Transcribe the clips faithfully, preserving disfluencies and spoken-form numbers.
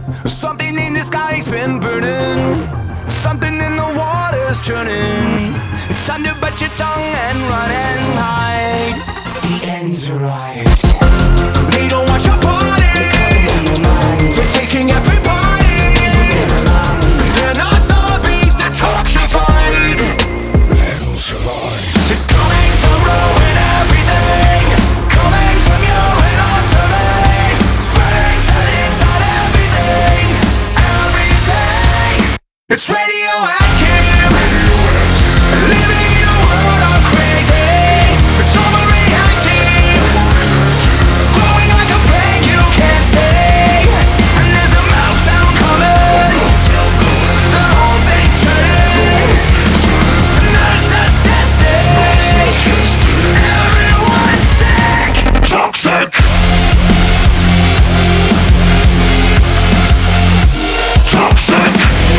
Something in the sky's been burning, something in the water's churning. It's time to bite your tongue and run and hide. The end's arrived. They don't want your body, they're taking everybody. They're not zombies, they're toxified. They'll survive. It's coming to ruin everything, coming from you and onto me, spreading till inside everything, everything. It's radioactive, living in a world of crazy. It's overreactive, glowing like a plague you can't see. And there's a meltdown coming, the whole thing's turning. Narcissistic, everyone's sick. Toxic, toxic.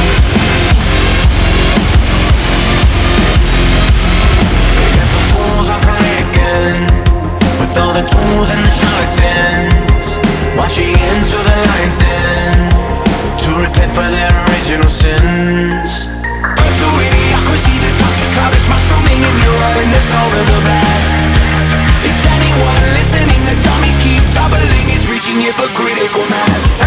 Get the fools operating with all the tools and the charlatans, marching into the lion's den to repent for their original sins. Earth to idiocracy, the toxic cloud is mushrooming in Europe, and there's no real blast. Is anyone listening? The dummies keep doubling, it's reaching hypocritical mass.